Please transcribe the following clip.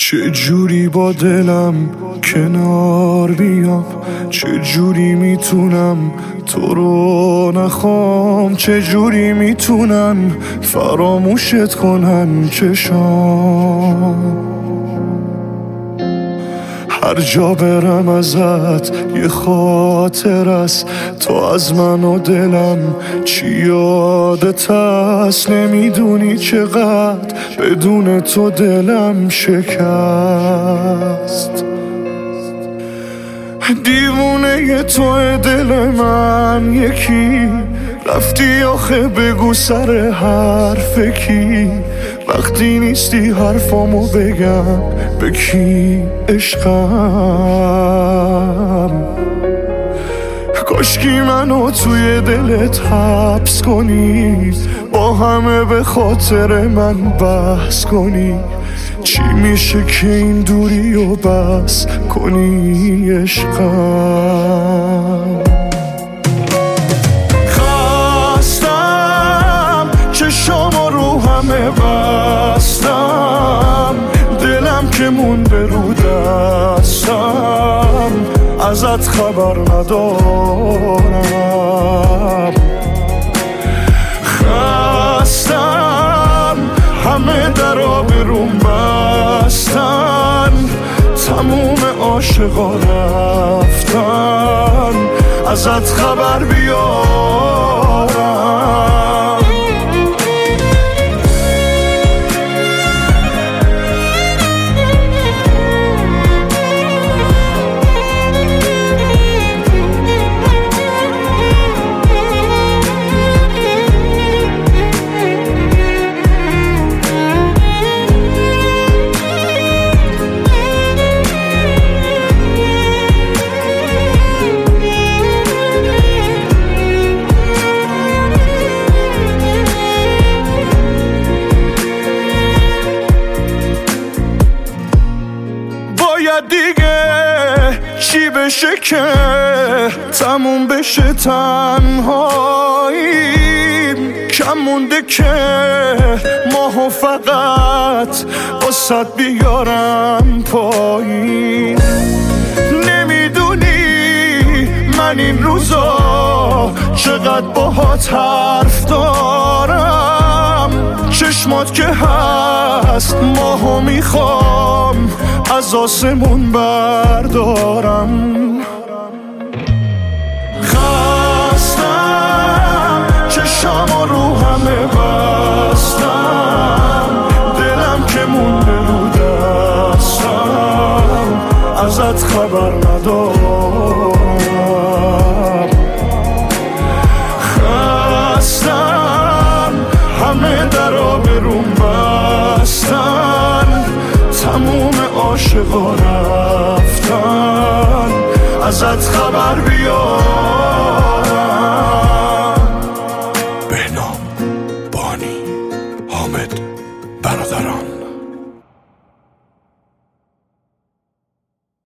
چه جوری با دلم کنار بیام، چه جوری میتونم تو رو نخوام، چه جوری میتونن فراموشت کنن چشام. هر جا برم ازت یه خاطر است، تو از من و دلم چی یادت هست. نمیدونی چقدر بدون تو دلم شکست. دیوونه توی دل من یکی، رفتی آخه بگو سر حرف کی. وقتی نیستی حرفامو بگم به کی عشقم. کاشکی منو توی دلت حبس کنی، با همه به خاطر من بحث کنی. چی میشه که این دوری و بس کنی عشقم. خستم چشامو رو همه بستم، دلم که مونده رو دستم، ازت خبر ندارم. خستم همه درا برون بستن، تموم عاشقا رفتن، ازت خبر بیارم. دیگه چی بشه که تموم بشه تنهاییم؟ کم مونده که ماهو فقط واسه بیارم پایین. نمیدونی من این روزا چقدر باهات حرف دارم. چشمات که هست ماهو میخوام از آسمون بردارم. خستم چشامو رو همه بستم، دلم که مونده رو دستم، ازت خبر ندارم. خستم همه درا برون بستن، تموم عاشقا رفتن، ازت خبر بیار.